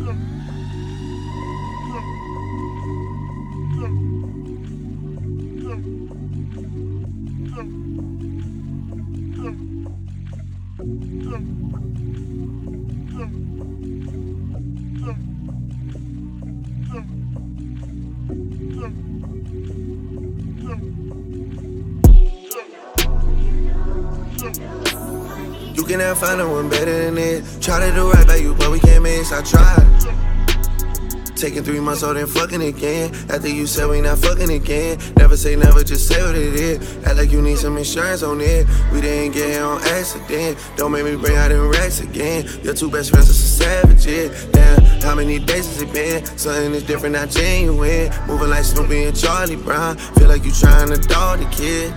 You cannot find no one better than this. Try to do right by you, but we can't miss. I tried. Taking 3 months old and fucking again. After you said we not fucking again. Never say never, just say what it is. Act like you need some insurance on it. We didn't get here on accident. Don't make me bring out them racks again. Your 2 best friends are some savages. Damn, how many days has it been? Something is different, not genuine. Moving like Snoopy and Charlie Brown. Feel like you trying to dog the kid.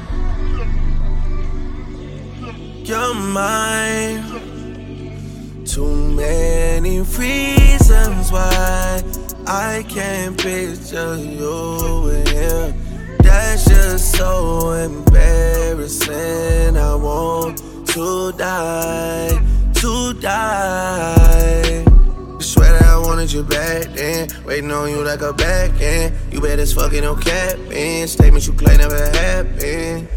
You're mine. Too many reasons why I can't picture you with him. That's just so embarrassing. I want to die, to die. I swear that I wanted you back then. Waiting on you like a back end. You bet it's fucking no cap in. Statements you claim never happened.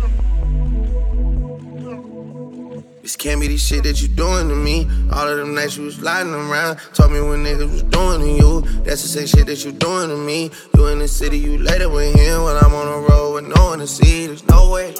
This can't be the shit that you doing to me. All of them nights you was lying around. Told me what niggas was doing to you. That's the same shit that you doing to me. You in the city, you later with him. While I'm on the road with no one to see. There's no way.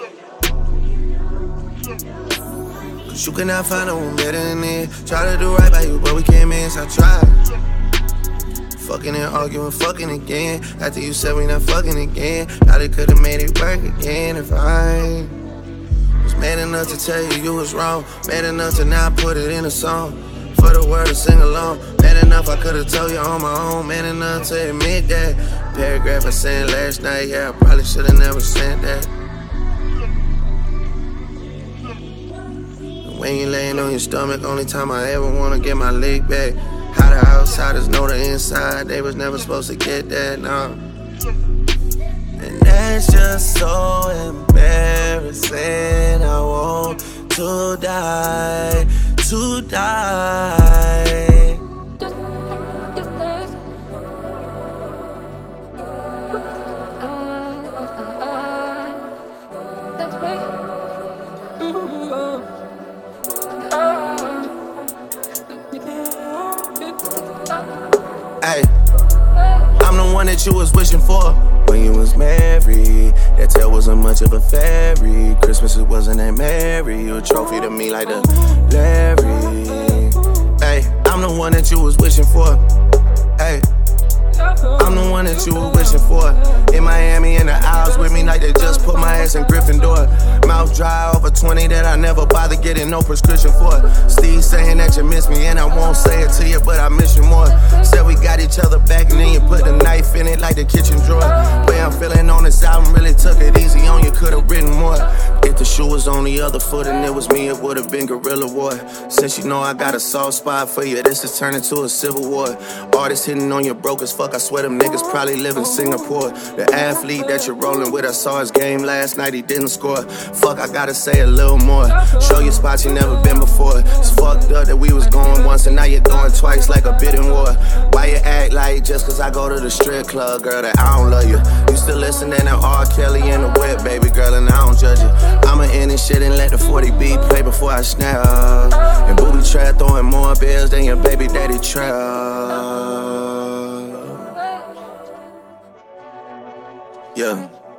Cause you cannot find no one better than this. Try to do right by you, but we can't miss. I tried. Fucking and arguing, fucking again. After you said we not fucking again. Probably could've made it work again if I was man enough to tell you you was wrong. Man enough to not put it in a song for the world to sing along. Man enough I could've told you on my own. Man enough to admit that paragraph I sent last night. Yeah, I probably should've never sent that. And when you laying on your stomach, only time I ever wanna get my leg back. How the outsiders know the inside. They was never supposed to get that, nah. And that's just so embarrassing. I want to die, to die. Hey, I'm the one that you was wishing for when you was married. That tail wasn't much of a fairy. Christmas it wasn't that merry. You a trophy to me like the Larry. Hey, I'm the one that you was wishing for. Hey, I'm the one that you were wishing for. In Miami in the aisles with me like they just put my ass in Gryffindor. Mouth dry over 20 that I never bothered getting no prescription for. Steve saying that you miss me and I won't say it to you, but I miss you more. Said we got each other back and then you put the knife in it like the kitchen drawer. Way I'm feeling on this album really took it easy on you, could've written more. If the shoe was on the other foot and it was me, it would've been guerrilla war. Since you know I got a soft spot for you, this is turning to a civil war. Artists hitting on you broke as fuck, I swear them niggas probably live in Singapore. The athlete that you're rolling with, I saw his game last night, he didn't score. Fuck, I gotta say a little more. Show you spots you never been before. It's fucked up that we was going once and now you're going twice like a bidding war. Why you act like just cause I go to the strip club, girl, that I don't love you? You still listening to R. Kelly in the whip, baby girl, and I don't judge you. I'ma end this shit and let the 40B play before I snap. And booby trap throwing more bills than your baby daddy trap. Yeah.